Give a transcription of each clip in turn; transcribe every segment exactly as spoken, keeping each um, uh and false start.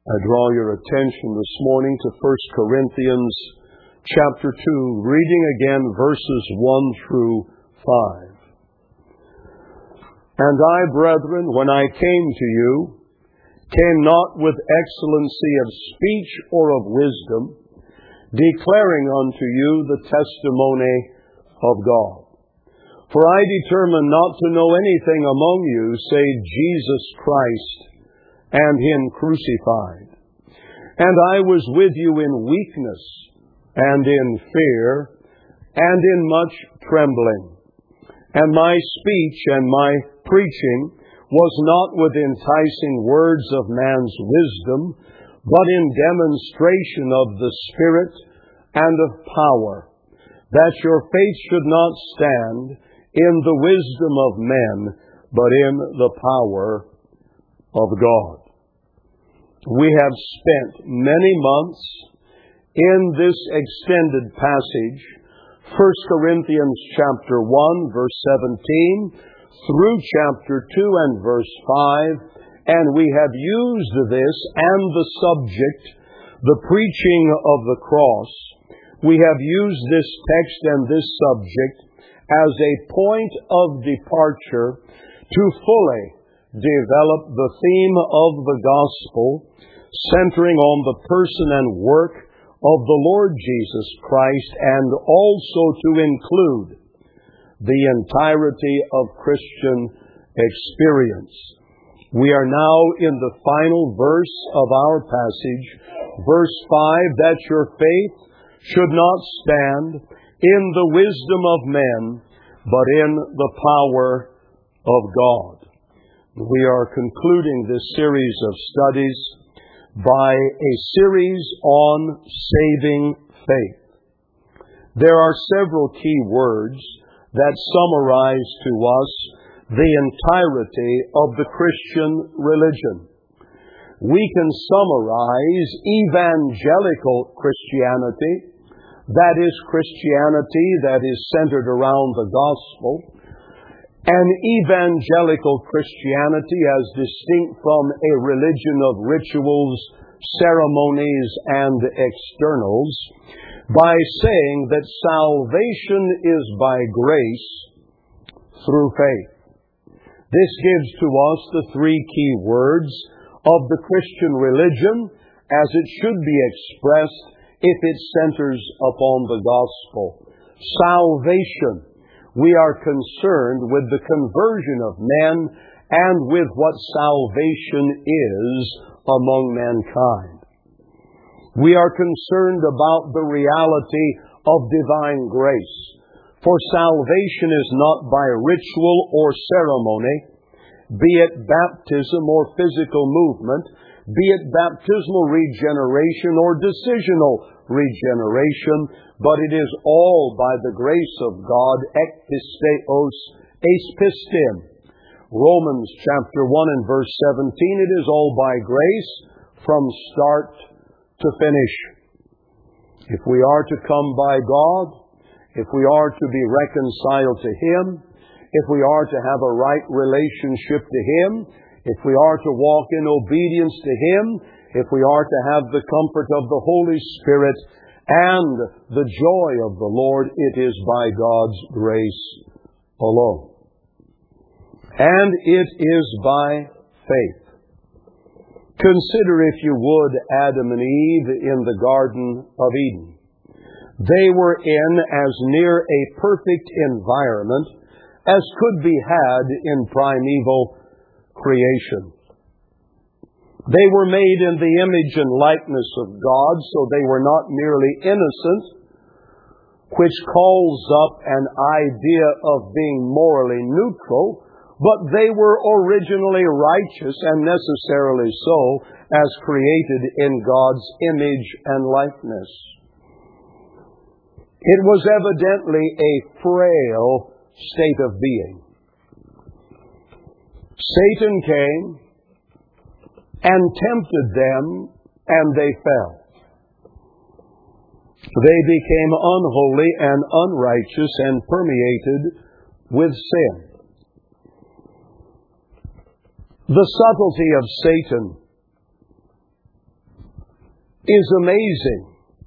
I draw your attention this morning to First Corinthians chapter two, reading again verses one through five. And I, brethren, when I came to you, came not with excellency of speech or of wisdom, declaring unto you the testimony of God. For I determined not to know anything among you save Jesus Christ and Him crucified. And I was with you in weakness and in fear and in much trembling. And my speech and my preaching was not with enticing words of man's wisdom, but in demonstration of the Spirit and of power, that your faith should not stand in the wisdom of men, but in the power of God. We have spent many months in this extended passage, First Corinthians chapter one, verse seventeen, through chapter two and verse five, and we have used this and the subject, the preaching of the cross. We have used this text and this subject as a point of departure to fully develop the theme of the gospel, centering on the person and work of the Lord Jesus Christ, and also to include the entirety of Christian experience. We are now in the final verse of our passage, verse five, that your faith should not stand in the wisdom of men, but in the power of God. We are concluding this series of studies by a series on saving faith. There are several key words that summarize to us the entirety of the Christian religion. We can summarize evangelical Christianity, that is Christianity that is centered around the gospel, and evangelical Christianity as distinct from a religion of rituals, ceremonies, and externals, by saying that salvation is by grace through faith. This gives to us the three key words of the Christian religion as it should be expressed if it centers upon the gospel. Salvation. We are concerned with the conversion of men and with what salvation is among mankind. We are concerned about the reality of divine grace. For salvation is not by ritual or ceremony, be it baptism or physical movement, be it baptismal regeneration or decisional regeneration, but it is all by the grace of God, ekpisteos, eispistim. Romans chapter one and verse seventeen, it is all by grace from start to finish. If we are to come by God, if we are to be reconciled to Him, if we are to have a right relationship to Him, if we are to walk in obedience to Him, if we are to have the comfort of the Holy Spirit and the joy of the Lord, it is by God's grace alone. And it is by faith. Consider, if you would, Adam and Eve in the Garden of Eden. They were in as near a perfect environment as could be had in primeval creation. They were made in the image and likeness of God, so they were not merely innocent, which calls up an idea of being morally neutral, but they were originally righteous and necessarily so as created in God's image and likeness. It was evidently a frail state of being. Satan came and tempted them, and they fell. They became unholy and unrighteous and permeated with sin. The subtlety of Satan is amazing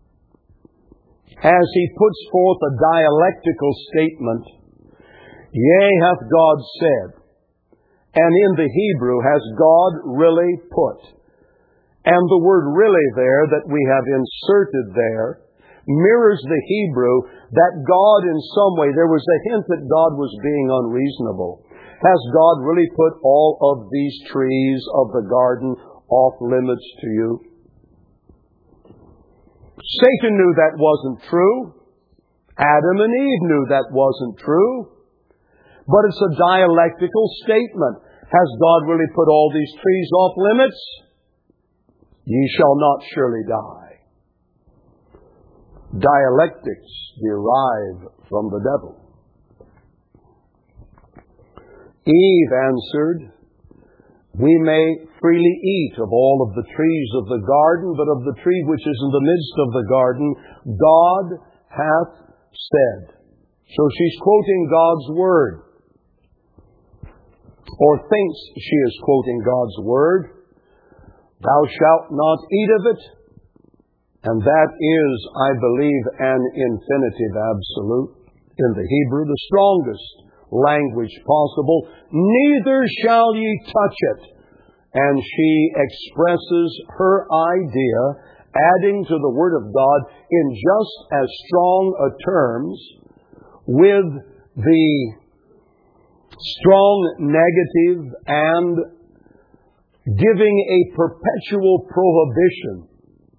as he puts forth a dialectical statement. Yea, hath God said. And in the Hebrew, has God really put. And the word really there that we have inserted there mirrors the Hebrew that God in some way, there was a hint that God was being unreasonable. Has God really put all of these trees of the garden off limits to you? Satan knew that wasn't true. Adam and Eve knew that wasn't true. But it's a dialectical statement. Has God really put all these trees off limits? Ye shall not surely die. Dialectics derive from the devil. Eve answered, we may freely eat of all of the trees of the garden, but of the tree which is in the midst of the garden, God hath said. So she's quoting God's word, or thinks she is quoting God's word. Thou shalt not eat of it. And that is, I believe, an infinitive absolute. In the Hebrew, the strongest language possible. Neither shall ye touch it. And she expresses her idea, adding to the Word of God in just as strong a terms, with the strong negative and giving a perpetual prohibition,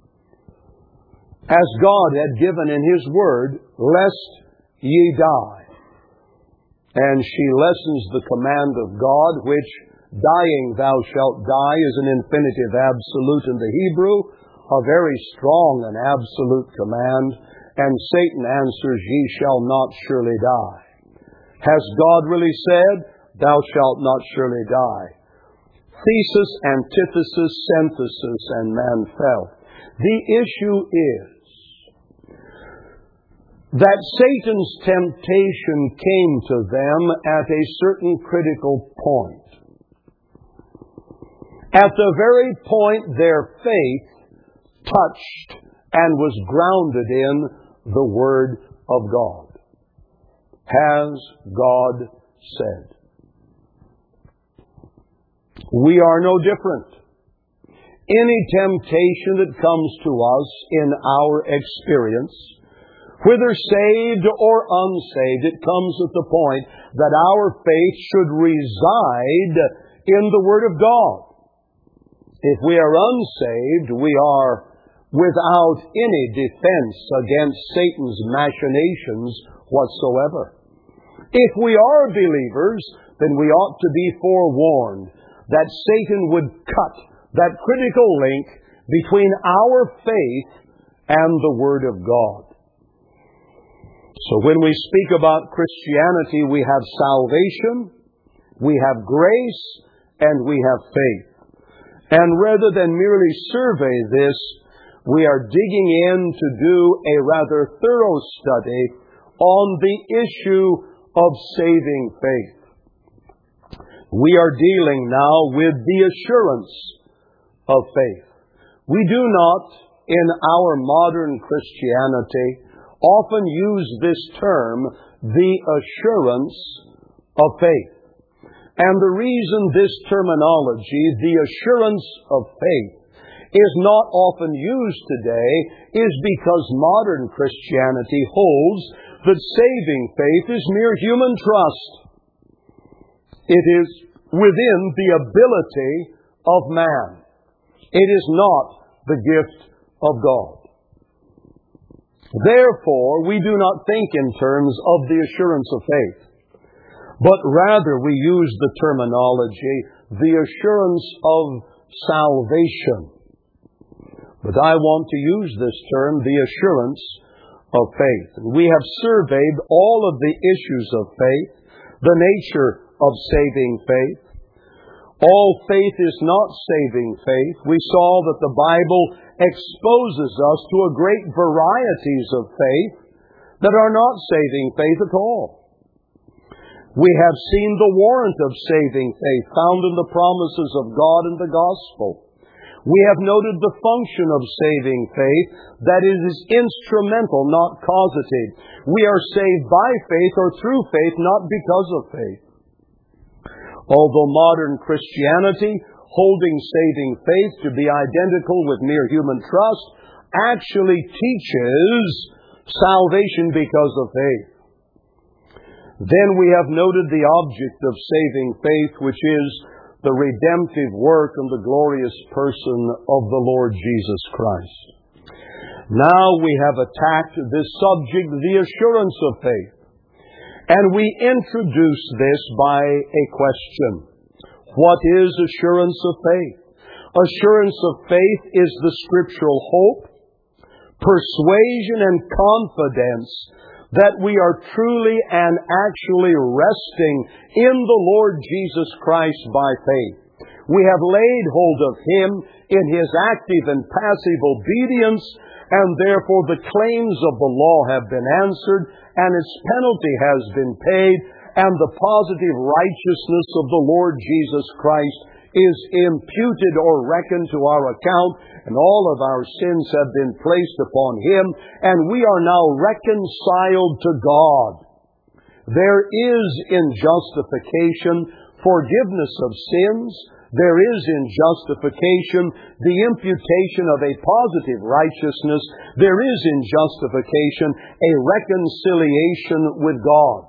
as God had given in His Word, lest ye die. And she lessens the command of God, which, dying thou shalt die, is an infinitive absolute in the Hebrew, a very strong and absolute command. And Satan answers, ye shall not surely die. Has God really said, thou shalt not surely die? Thesis, antithesis, synthesis, and man fell. The issue is that Satan's temptation came to them at a certain critical point. At the very point their faith touched and was grounded in the Word of God. Has God said? We are no different. Any temptation that comes to us in our experience, whether saved or unsaved, it comes at the point that our faith should reside in the Word of God. If we are unsaved, we are without any defense against Satan's machinations whatsoever. If we are believers, then we ought to be forewarned that Satan would cut that critical link between our faith and the Word of God. So when we speak about Christianity, we have salvation, we have grace, and we have faith. And rather than merely survey this, we are digging in to do a rather thorough study on the issue of saving faith. We are dealing now with the assurance of faith. We do not, in our modern Christianity, often use this term, the assurance of faith. And the reason this terminology, the assurance of faith, is not often used today is because modern Christianity holds that saving faith is mere human trust. It is within the ability of man. It is not the gift of God. Therefore, we do not think in terms of the assurance of faith, but rather we use the terminology, the assurance of salvation. But I want to use this term, the assurance of faith. We have surveyed all of the issues of faith, the nature of saving faith. All faith is not saving faith. We saw that the Bible exposes us to a great varieties of faith that are not saving faith at all. We have seen the warrant of saving faith found in the promises of God in the gospel. We have noted the function of saving faith, that it is instrumental, not causative. We are saved by faith or through faith, not because of faith. Although modern Christianity, holding saving faith to be identical with mere human trust, actually teaches salvation because of faith. Then we have noted the object of saving faith, which is the redemptive work and the glorious person of the Lord Jesus Christ. Now we have attacked this subject, the assurance of faith. And we introduce this by a question. What is assurance of faith? Assurance of faith is the scriptural hope, persuasion, and confidence that we are truly and actually resting in the Lord Jesus Christ by faith. We have laid hold of Him in His active and passive obedience, and therefore the claims of the law have been answered, and its penalty has been paid, and the positive righteousness of the Lord Jesus Christ is imputed or reckoned to our account, and all of our sins have been placed upon Him, and we are now reconciled to God. There is in justification forgiveness of sins. There is in justification the imputation of a positive righteousness. There is in justification a reconciliation with God.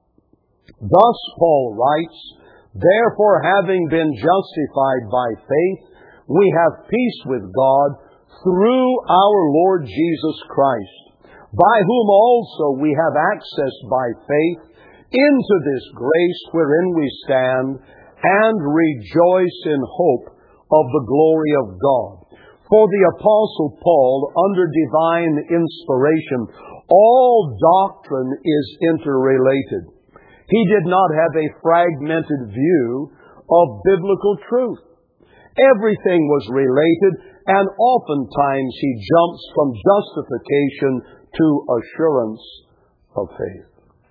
Thus, Paul writes, therefore, having been justified by faith, we have peace with God through our Lord Jesus Christ, by whom also we have access by faith into this grace wherein we stand, and rejoice in hope of the glory of God. For the Apostle Paul, under divine inspiration, all doctrine is interrelated. He did not have a fragmented view of biblical truth. Everything was related, and oftentimes he jumps from justification to assurance of faith.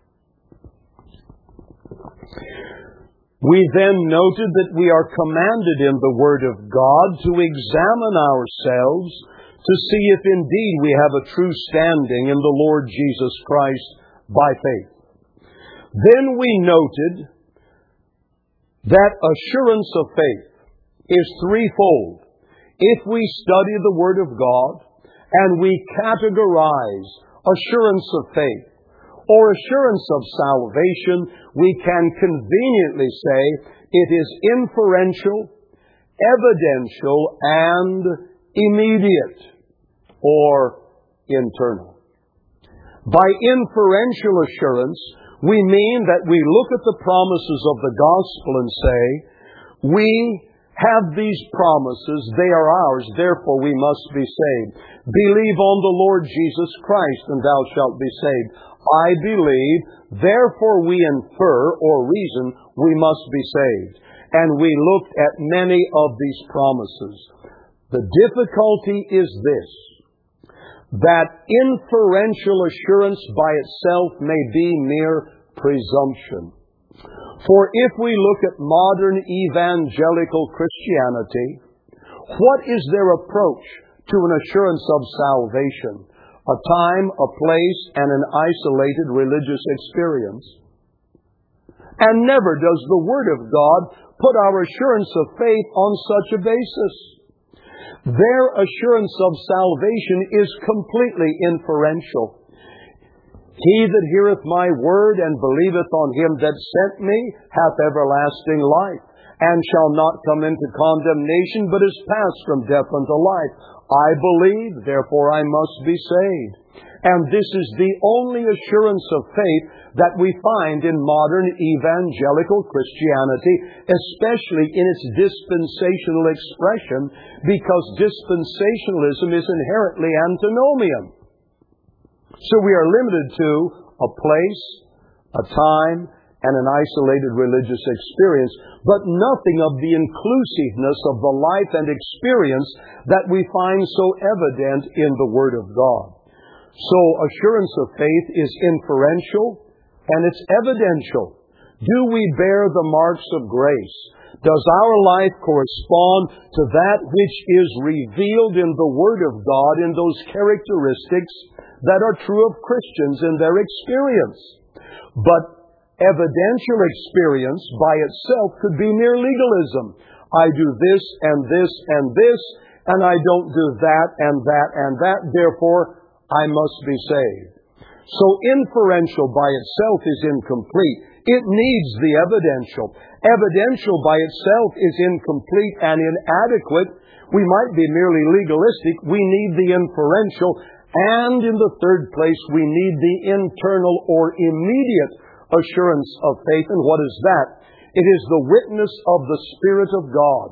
We then noted that we are commanded in the Word of God to examine ourselves to see if indeed we have a true standing in the Lord Jesus Christ by faith. Then we noted that assurance of faith is threefold. If we study the Word of God and we categorize assurance of faith or assurance of salvation, we can conveniently say it is inferential, evidential, and immediate or internal. By inferential assurance, we mean that we look at the promises of the gospel and say, we have these promises, they are ours, therefore we must be saved. Believe on the Lord Jesus Christ, and thou shalt be saved. I believe, therefore we infer or reason we must be saved. And we looked at many of these promises. The difficulty is this, that inferential assurance by itself may be mere presumption. For if we look at modern evangelical Christianity, what is their approach to an assurance of salvation? A time, a place, and an isolated religious experience. And never does the Word of God put our assurance of faith on such a basis. Their assurance of salvation is completely inferential. He that heareth my word and believeth on Him that sent me hath everlasting life, and shall not come into condemnation, but is passed from death unto life. I believe, therefore I must be saved. And this is the only assurance of faith that we find in modern evangelical Christianity, especially in its dispensational expression, because dispensationalism is inherently antinomian. So we are limited to a place, a time, and an isolated religious experience, but nothing of the inclusiveness of the life and experience that we find so evident in the Word of God. So assurance of faith is inferential and it's evidential. Do we bear the marks of grace? Does our life correspond to that which is revealed in the Word of God in those characteristics that are true of Christians in their experience? But evidential experience by itself could be mere legalism. I do this and this and this, and I don't do that and that and that, therefore I must be saved. So inferential by itself is incomplete. It needs the evidential. Evidential by itself is incomplete and inadequate. We might be merely legalistic. We need the inferential. And in the third place, we need the internal or immediate assurance of faith. And what is that? It is the witness of the Spirit of God.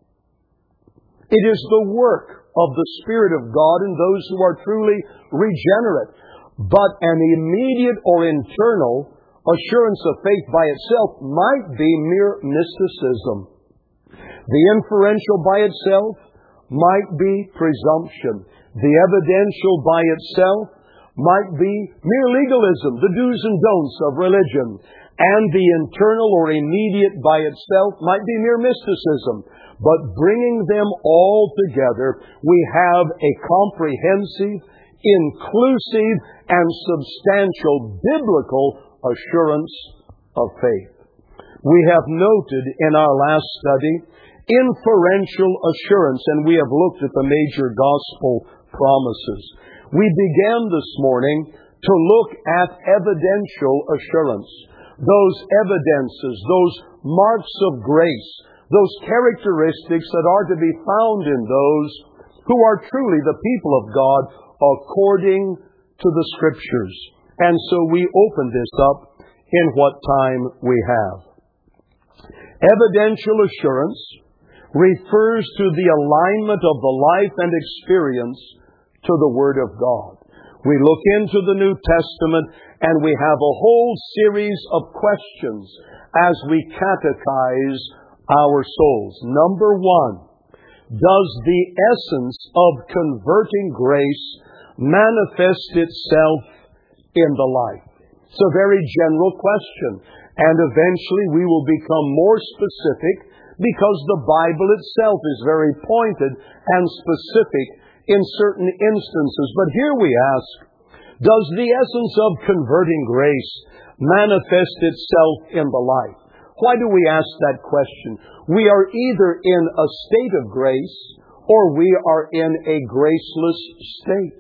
It is the work of the Spirit of God in those who are truly regenerate. But an immediate or internal assurance of faith by itself might be mere mysticism. The inferential by itself might be presumption. The evidential by itself might be mere legalism, the do's and don'ts of religion. And the internal or immediate by itself might be mere mysticism. But bringing them all together, we have a comprehensive, inclusive, and substantial biblical assurance of faith. We have noted in our last study inferential assurance, and we have looked at the major gospel promises. We began this morning to look at evidential assurance. Those evidences, those marks of grace, those characteristics that are to be found in those who are truly the people of God according to the Scriptures. And so we open this up in what time we have. Evidential assurance refers to the alignment of the life and experience to the Word of God. We look into the New Testament and we have a whole series of questions as we catechize our souls. Number one, does the essence of converting grace manifest itself in the life? It's a very general question, and eventually we will become more specific because the Bible itself is very pointed and specific in certain instances. But here we ask, does the essence of converting grace manifest itself in the life? Why do we ask that question? We are either in a state of grace or we are in a graceless state.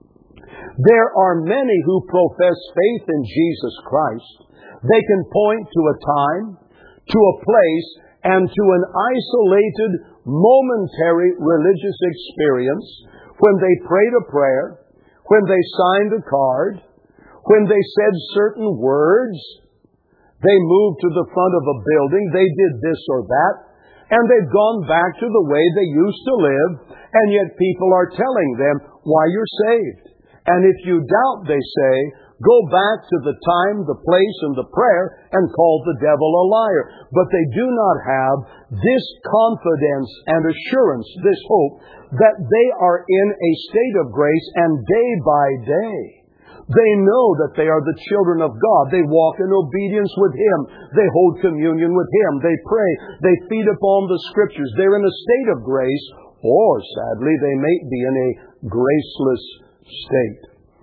There are many who profess faith in Jesus Christ. They can point to a time, to a place, and to an isolated, momentary religious experience when they prayed a prayer, when they signed a card, when they said certain words, they moved to the front of a building, they did this or that, and they've gone back to the way they used to live, and yet people are telling them why you're saved. And if you doubt, they say, go back to the time, the place, and the prayer and call the devil a liar. But they do not have this confidence and assurance, this hope, that they are in a state of grace, and day by day they know that they are the children of God. They walk in obedience with Him. They hold communion with Him. They pray. They feed upon the Scriptures. They're in a state of grace, or sadly they may be in a graceless state.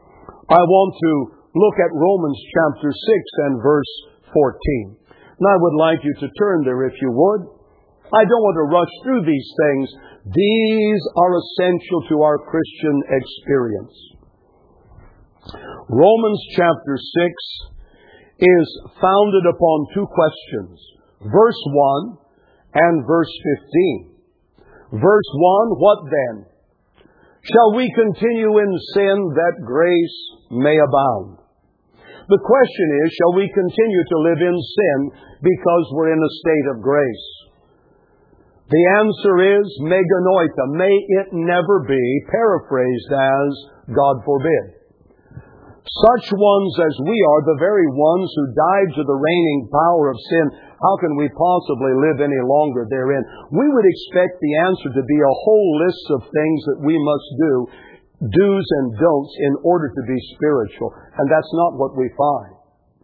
I want to look at Romans chapter six and verse fourteen. And I would like you to turn there if you would. I don't want to rush through these things. These are essential to our Christian experience. Romans chapter six is founded upon two questions. Verse one and verse fifteen. Verse one, what then? Shall we continue in sin that grace may abound? The question is, shall we continue to live in sin because we're in a state of grace? The answer is, meganoita, may it never be, paraphrased as, God forbid. Such ones as we are, the very ones who died to the reigning power of sin, how can we possibly live any longer therein? We would expect the answer to be a whole list of things that we must do, do's and don'ts, in order to be spiritual. And that's not what we find.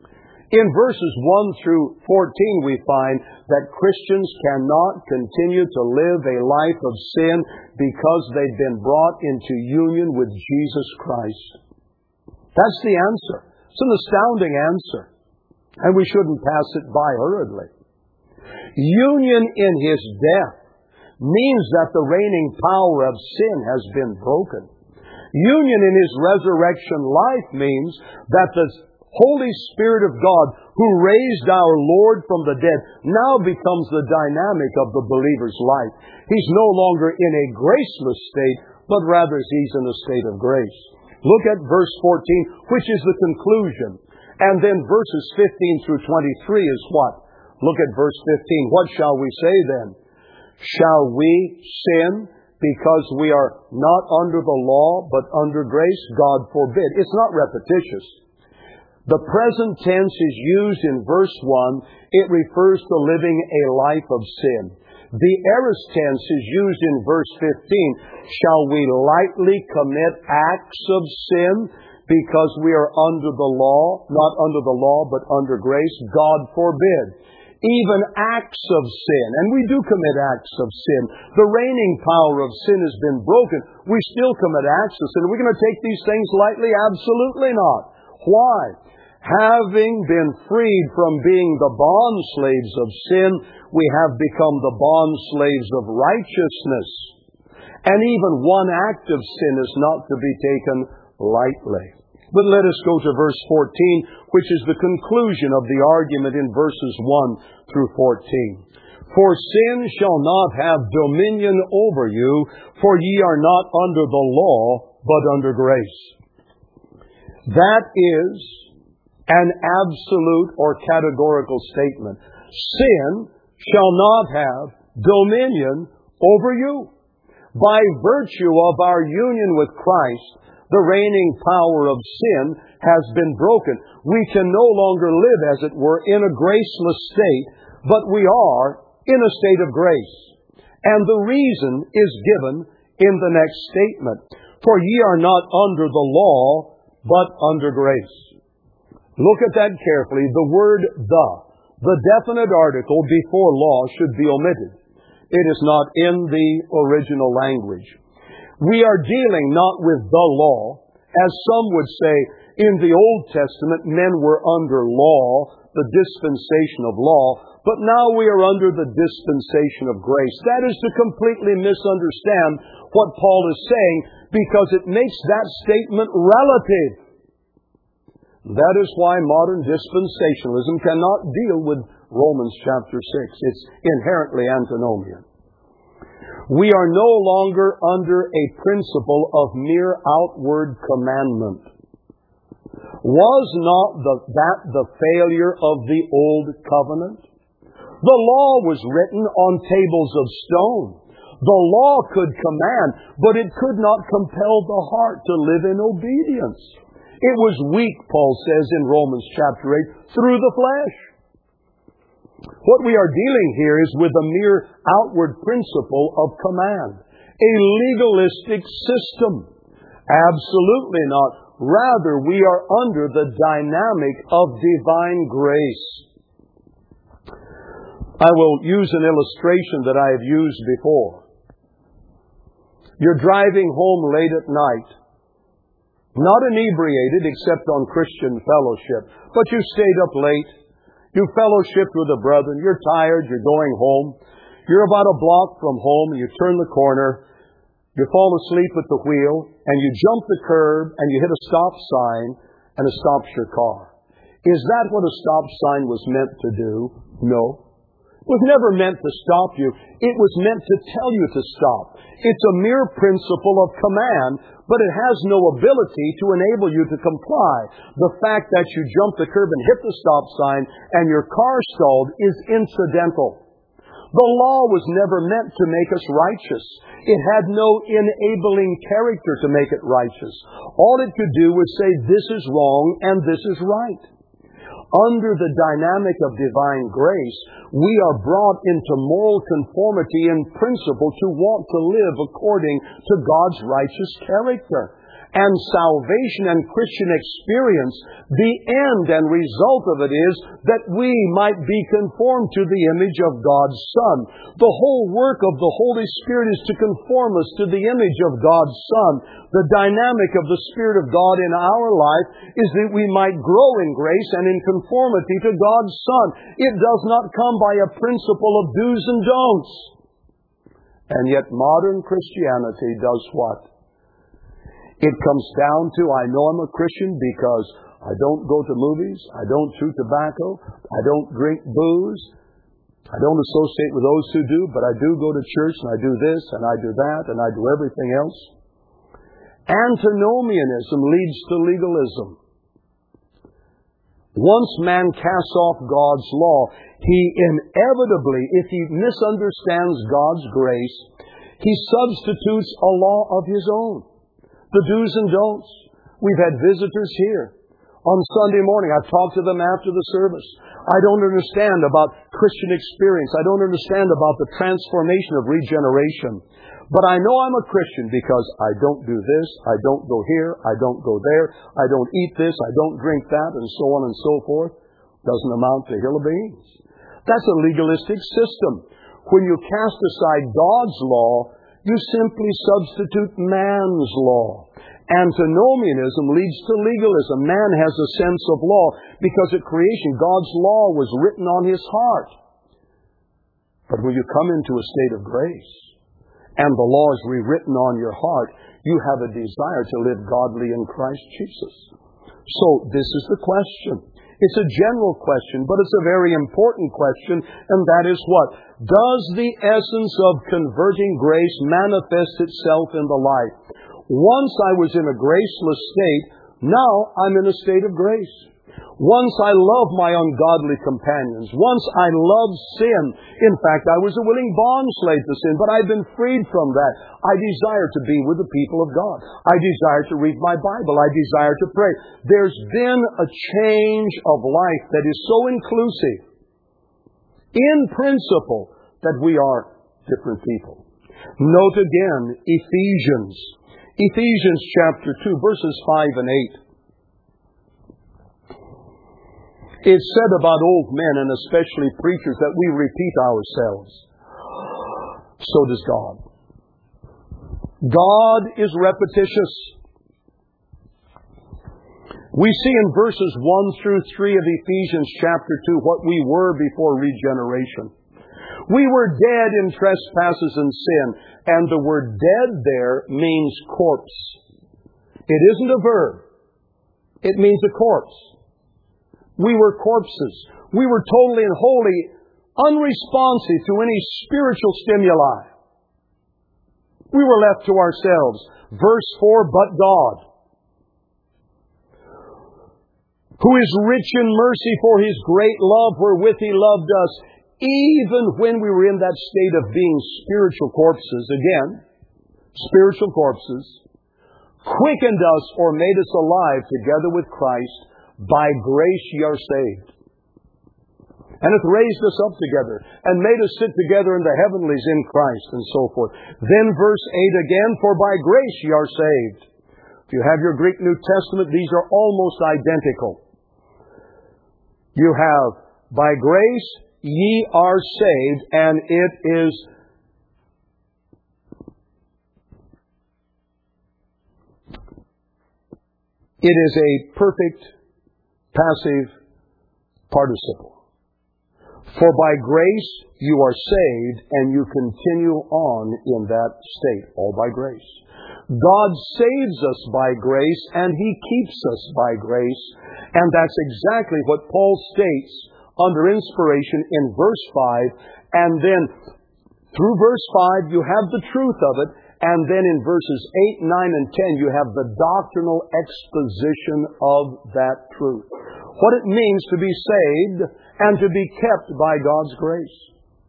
In verses one through fourteen, we find that Christians cannot continue to live a life of sin because they've been brought into union with Jesus Christ. That's the answer. It's an astounding answer, and we shouldn't pass it by hurriedly. Union in His death means that the reigning power of sin has been broken. Union in His resurrection life means that the Holy Spirit of God, who raised our Lord from the dead, now becomes the dynamic of the believer's life. He's no longer in a graceless state, but rather he's in a state of grace. Look at verse fourteen, which is the conclusion. And then verses fifteen through twenty-three is what? Look at verse fifteen. What shall we say then? Shall we sin because we are not under the law, but under grace? God forbid. It's not repetitious. The present tense is used in verse one. It refers to living a life of sin. The aorist tense is used in verse fifteen. Shall we lightly commit acts of sin because we are under the law, not under the law, but under grace? God forbid. Even acts of sin, and we do commit acts of sin. The reigning power of sin has been broken. We still commit acts of sin. Are we going to take these things lightly? Absolutely not. Why? Having been freed from being the bond slaves of sin, we have become the bond slaves of righteousness. And even one act of sin is not to be taken lightly. But let us go to verse fourteen, which is the conclusion of the argument in verses one through fourteen. For sin shall not have dominion over you, for ye are not under the law, but under grace. That is an absolute or categorical statement. Sin shall not have dominion over you. By virtue of our union with Christ, the reigning power of sin has been broken. We can no longer live, as it were, in a graceless state, but we are in a state of grace. And the reason is given in the next statement. For ye are not under the law, but under grace. Look at that carefully. The word the, the definite article before law, should be omitted. It is not in the original language. We are dealing not with the law. As some would say, in the Old Testament, men were under law, the dispensation of law, but now we are under the dispensation of grace. That is to completely misunderstand what Paul is saying, because it makes that statement relative. That is why modern dispensationalism cannot deal with Romans chapter six. It's inherently antinomian. We are no longer under a principle of mere outward commandment. Was not the, that the failure of the old covenant? The law was written on tables of stone. The law could command, but it could not compel the heart to live in obedience. It was weak, Paul says in Romans chapter eight, through the flesh. What we are dealing here is with a mere outward principle of command, a legalistic system. Absolutely not. Rather, we are under the dynamic of divine grace. I will use an illustration that I have used before. You're driving home late at night, not inebriated except on Christian fellowship, but you stayed up late. You fellowshipped with a brother. You're tired. You're going home. You're about a block from home, and you turn the corner. You fall asleep at the wheel, and you jump the curb, and you hit a stop sign, and it stops your car. Is that what a stop sign was meant to do? No. It was never meant to stop you. It was meant to tell you to stop. It's a mere principle of command, but it has no ability to enable you to comply. The fact that you jumped the curb and hit the stop sign and your car stalled is incidental. The law was never meant to make us righteous. It had no enabling character to make it righteous. All it could do was say, this is wrong and this is right. Under the dynamic of divine grace, we are brought into moral conformity in principle to want to live according to God's righteous character. And salvation and Christian experience, the end and result of it is that we might be conformed to the image of God's Son. The whole work of the Holy Spirit is to conform us to the image of God's Son. The dynamic of the Spirit of God in our life is that we might grow in grace and in conformity to God's Son. It does not come by a principle of do's and don'ts. And yet modern Christianity does what? It comes down to, I know I'm a Christian because I don't go to movies, I don't chew tobacco, I don't drink booze, I don't associate with those who do, but I do go to church and I do this and I do that and I do everything else. Antinomianism leads to legalism. Once man casts off God's law, he inevitably, if he misunderstands God's grace, he substitutes a law of his own. The do's and don'ts. We've had visitors here on Sunday morning. I've talked to them after the service. I don't understand about Christian experience. I don't understand about the transformation of regeneration. But I know I'm a Christian because I don't do this, I don't go here, I don't go there, I don't eat this, I don't drink that, and so on and so forth. Doesn't amount to a hill of beans. That's a legalistic system. When you cast aside God's law, you simply substitute man's law. Antinomianism leads to legalism. Man has a sense of law because at creation God's law was written on his heart. But when you come into a state of grace and the law is rewritten on your heart, you have a desire to live godly in Christ Jesus. So this is the question. It's a general question, but it's a very important question, and that is what? Does the essence of converting grace manifest itself in the life? Once I was in a graceless state, now I'm in a state of grace. Once I loved my ungodly companions. Once I loved sin. In fact, I was a willing bondslave to sin, but I've been freed from that. I desire to be with the people of God. I desire to read my Bible. I desire to pray. There's been a change of life that is so inclusive, in principle, that we are different people. Note again, Ephesians. Ephesians chapter two, verses five and eight. It's said about old men, and especially preachers, that we repeat ourselves. So does God. God is repetitious. We see in verses one through three of Ephesians chapter two what we were before regeneration. We were dead in trespasses and sin, and the word dead there means corpse. It isn't a verb. It means a corpse. We were corpses. We were totally and wholly unresponsive to any spiritual stimuli. We were left to ourselves. Verse four, but God, who is rich in mercy for His great love wherewith He loved us, even when we were in that state of being spiritual corpses, again, spiritual corpses, quickened us or made us alive together with Christ. By grace ye are saved. And hath raised us up together, and made us sit together in the heavenlies in Christ, and so forth. Then verse eight again, for by grace ye are saved. If you have your Greek New Testament, these are almost identical. You have, by grace ye are saved, and it is it is a perfect passive participle. For by grace you are saved, and you continue on in that state, all by grace. God saves us by grace, and He keeps us by grace. And that's exactly what Paul states under inspiration in verse five. And then through verse five you have the truth of it. And then in verses eight, nine, and ten you have the doctrinal exposition of that truth. What it means to be saved and to be kept by God's grace.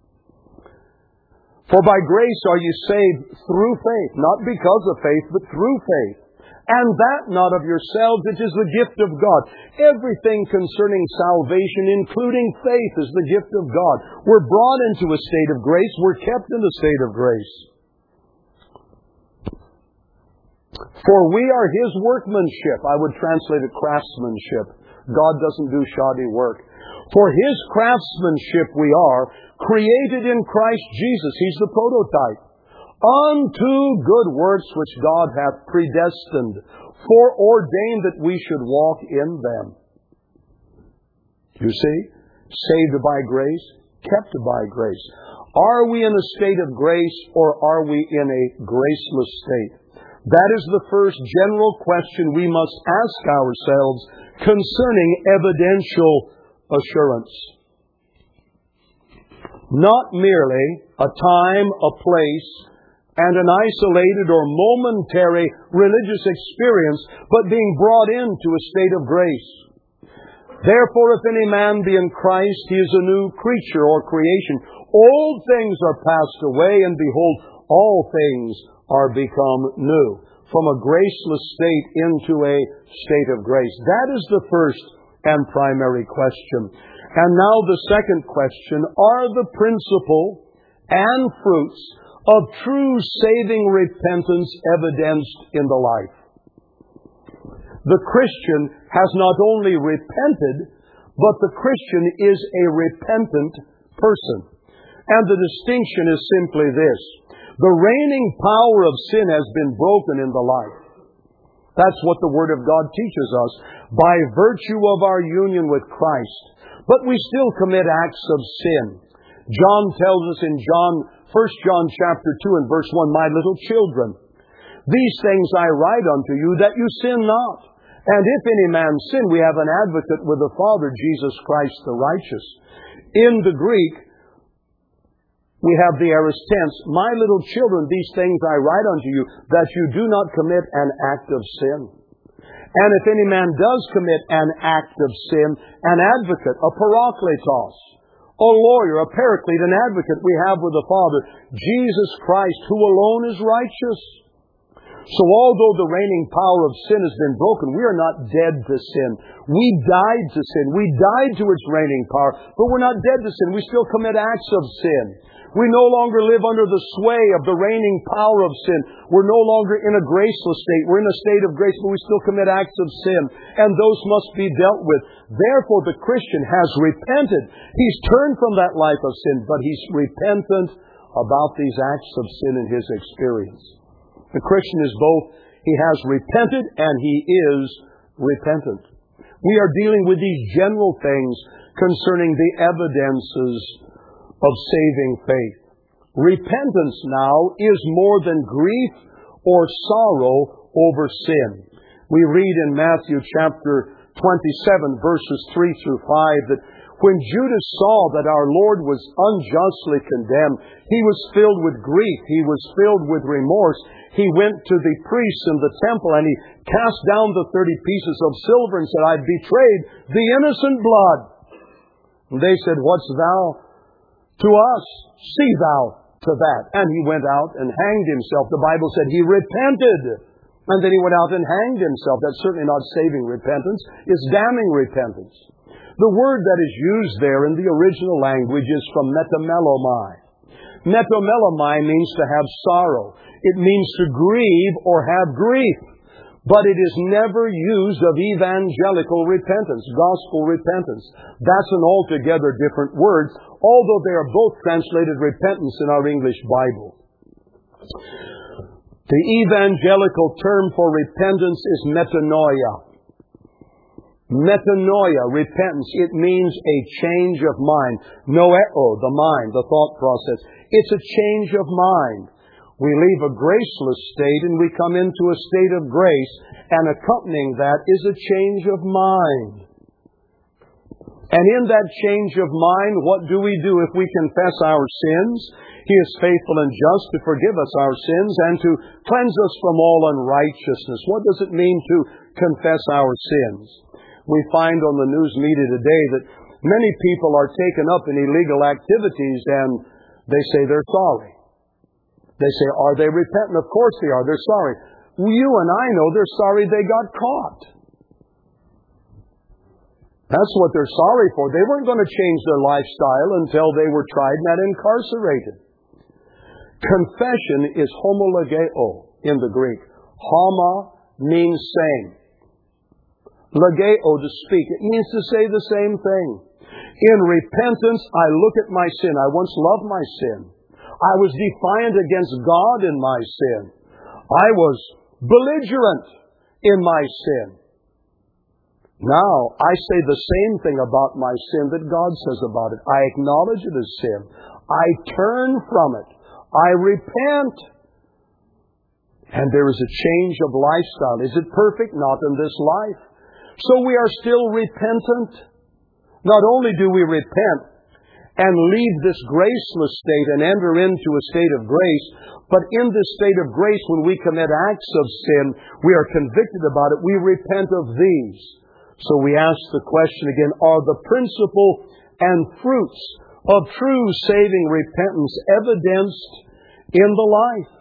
For by grace are you saved through faith, not because of faith, but through faith. And that not of yourselves, it is the gift of God. Everything concerning salvation, including faith, is the gift of God. We're brought into a state of grace. We're kept in a state of grace. For we are His workmanship. I would translate it craftsmanship. God doesn't do shoddy work. For His craftsmanship we are, created in Christ Jesus. He's the prototype. Unto good works which God hath predestined, foreordained that we should walk in them. You see? Saved by grace, kept by grace. Are we in a state of grace, or are we in a graceless state? That is the first general question we must ask ourselves concerning evidential assurance. Not merely a time, a place, and an isolated or momentary religious experience, but being brought into a state of grace. Therefore, if any man be in Christ, he is a new creature or creation. Old things are passed away, and behold, all things are become new. From a graceless state into a state of grace. That is the first and primary question. And now the second question, are the principle and fruits of true saving repentance evidenced in the life? The Christian has not only repented, but the Christian is a repentant person. And the distinction is simply this. The reigning power of sin has been broken in the life. That's what the Word of God teaches us, by virtue of our union with Christ. But we still commit acts of sin. John tells us in John, First John chapter two and verse one, My little children, these things I write unto you, that you sin not. And if any man sin, we have an advocate with the Father, Jesus Christ the righteous. In the Greek, we have the aorist tense, My little children, these things I write unto you, that you do not commit an act of sin. And if any man does commit an act of sin, an advocate, a parakletos, a lawyer, a paraclete, an advocate we have with the Father, Jesus Christ, who alone is righteous. So although the reigning power of sin has been broken, we are not dead to sin. We died to sin. We died to its reigning power, but we're not dead to sin. We still commit acts of sin. We no longer live under the sway of the reigning power of sin. We're no longer in a graceless state. We're in a state of grace, but we still commit acts of sin. And those must be dealt with. Therefore, the Christian has repented. He's turned from that life of sin, but he's repentant about these acts of sin in his experience. The Christian is both, he has repented and he is repentant. We are dealing with these general things concerning the evidences of saving faith. Repentance now is more than grief or sorrow over sin. We read in Matthew chapter twenty-seven, verses three through five, that when Judas saw that our Lord was unjustly condemned, he was filled with grief, he was filled with remorse. He went to the priests in the temple and he cast down the thirty pieces of silver and said, I betrayed the innocent blood. And they said, What's thou to us? See thou to that. And he went out and hanged himself. The Bible said he repented. And then he went out and hanged himself. That's certainly not saving repentance. It's damning repentance. The word that is used there in the original language is from metamelomai. Metamelomai means to have sorrow. It means to grieve or have grief. But it is never used of evangelical repentance, gospel repentance. That's an altogether different word, although they are both translated repentance in our English Bible. The evangelical term for repentance is metanoia. Metanoia, repentance, it means a change of mind. Noeo, the mind, the thought process. It's a change of mind. We leave a graceless state and we come into a state of grace, and accompanying that is a change of mind. And in that change of mind, what do we do if we confess our sins? He is faithful and just to forgive us our sins and to cleanse us from all unrighteousness. What does it mean to confess our sins? We find on the news media today that many people are taken up in illegal activities and they say they're sorry. They say, are they repentant? Of course they are. They're sorry. You and I know they're sorry they got caught. That's what they're sorry for. They weren't going to change their lifestyle until they were tried and incarcerated. Confession is homologeo in the Greek. Homa means same. Lageo, to speak. It means to say the same thing. In repentance, I look at my sin. I once loved my sin. I was defiant against God in my sin. I was belligerent in my sin. Now, I say the same thing about my sin that God says about it. I acknowledge it as sin. I turn from it. I repent. And there is a change of lifestyle. Is it perfect? Not in this life. So we are still repentant. Not only do we repent and leave this graceless state and enter into a state of grace, but in this state of grace, when we commit acts of sin, we are convicted about it. We repent of these. So we ask the question again, are the principle and fruits of true saving repentance evidenced in the life?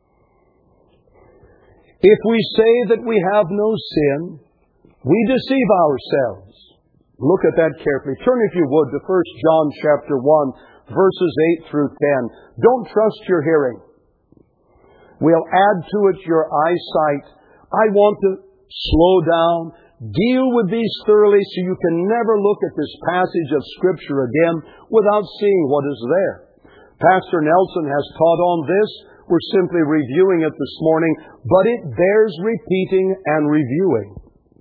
If we say that we have no sin, we deceive ourselves. Look at that carefully. Turn, if you would, to First John chapter one, verses eight through ten. Don't trust your hearing. We'll add to it your eyesight. I want to slow down, deal with these thoroughly so you can never look at this passage of Scripture again without seeing what is there. Pastor Nelson has taught on this. We're simply reviewing it this morning, but it bears repeating and reviewing.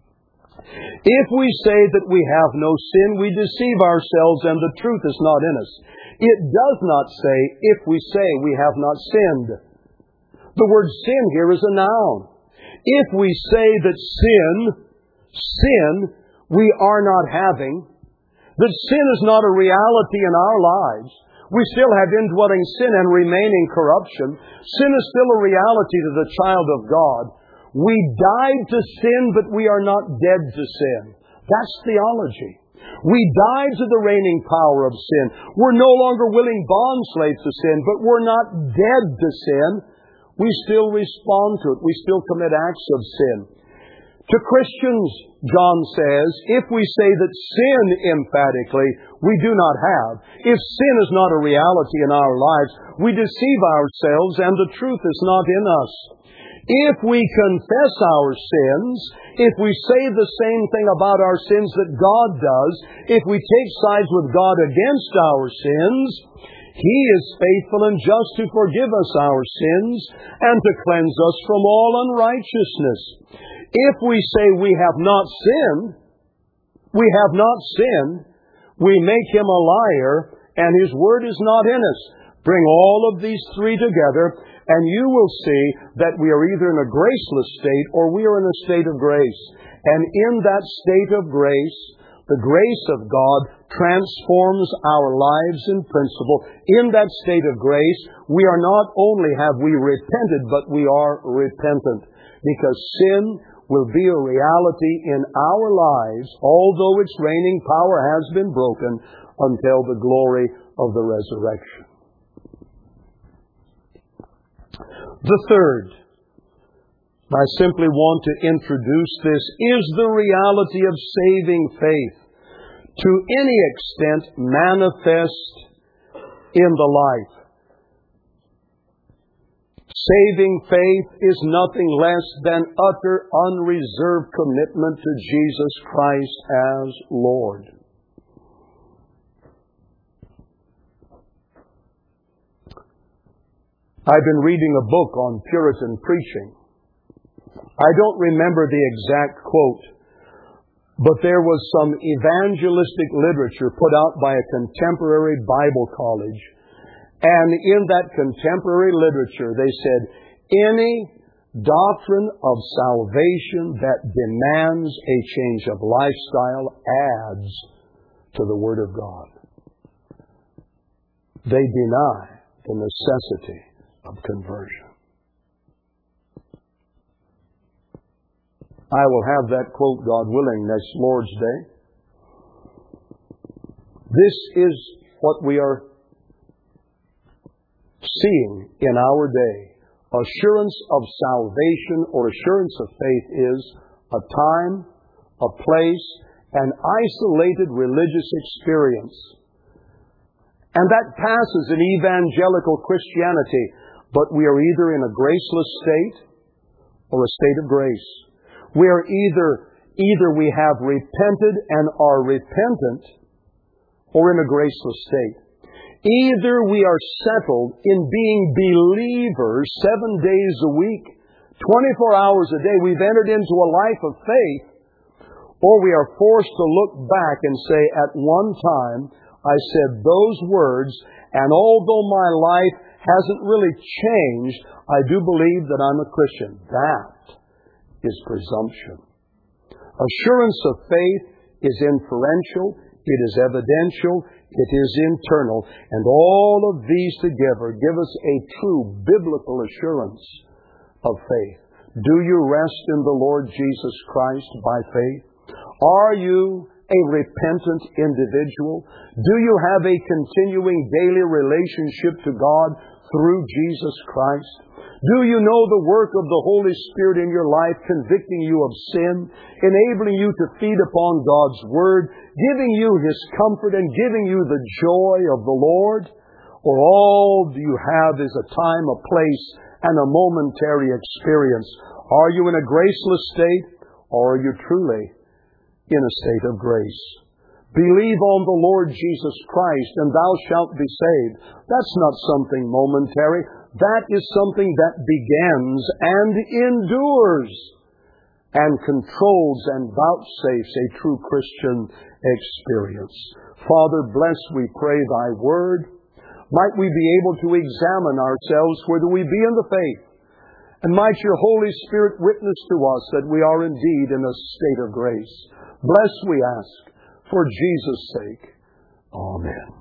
If we say that we have no sin, we deceive ourselves and the truth is not in us. It does not say, if we say we have not sinned. The word sin here is a noun. If we say that sin, sin, we are not having, that sin is not a reality in our lives, we still have indwelling sin and remaining corruption. Sin is still a reality to the child of God. We died to sin, but we are not dead to sin. That's theology. We died to the reigning power of sin. We're no longer willing bondslaves to sin, but we're not dead to sin. We still respond to it. We still commit acts of sin. To Christians, John says, if we say that sin emphatically we do not have, if sin is not a reality in our lives, we deceive ourselves and the truth is not in us. If we confess our sins, if we say the same thing about our sins that God does, if we take sides with God against our sins, He is faithful and just to forgive us our sins and to cleanse us from all unrighteousness. If we say we have not sinned, we have not sinned, we make Him a liar and His word is not in us. Bring all of these three together and you will see that we are either in a graceless state or we are in a state of grace. And in that state of grace, the grace of God transforms our lives in principle. In that state of grace, we are not only have we repented, but we are repentant. Because sin will be a reality in our lives, although its reigning power has been broken, until the glory of the resurrection. The third, I simply want to introduce this, is the reality of saving faith to any extent manifest in the life. Saving faith is nothing less than utter, unreserved commitment to Jesus Christ as Lord. I've been reading a book on Puritan preaching. I don't remember the exact quote, but there was some evangelistic literature put out by a contemporary Bible college. And in that contemporary literature, they said, any doctrine of salvation that demands a change of lifestyle adds to the Word of God. They deny the necessity of conversion. I will have that quote, God willing, next Lord's Day. This is what we are seeing in our day. Assurance of salvation or assurance of faith is a time, a place, an isolated religious experience. And that passes in evangelical Christianity. But we are either in a graceless state or a state of grace. We are either, either we have repented and are repentant, or in a graceless state. Either we are settled in being believers seven days a week, twenty-four hours a day. We've entered into a life of faith, or we are forced to look back and say, at one time I said those words, and although my life hasn't really changed, I do believe that I'm a Christian. That is presumption. Assurance of faith is inferential, it is evidential, it is internal, and all of these together give us a true biblical assurance of faith. Do you rest in the Lord Jesus Christ by faith? Are you a repentant individual? Do you have a continuing daily relationship to God through Jesus Christ? Do you know the work of the Holy Spirit in your life, convicting you of sin, enabling you to feed upon God's Word, giving you His comfort and giving you the joy of the Lord? Or all you have is a time, a place, and a momentary experience? Are you in a graceless state, or are you truly in a state of grace? Believe on the Lord Jesus Christ, and thou shalt be saved. That's not something momentary. That is something that begins and endures and controls and vouchsafes a true Christian experience. Father, bless, we pray, thy word. Might we be able to examine ourselves whether we be in the faith. And might your Holy Spirit witness to us that we are indeed in a state of grace. Bless, we ask, for Jesus' sake. Amen.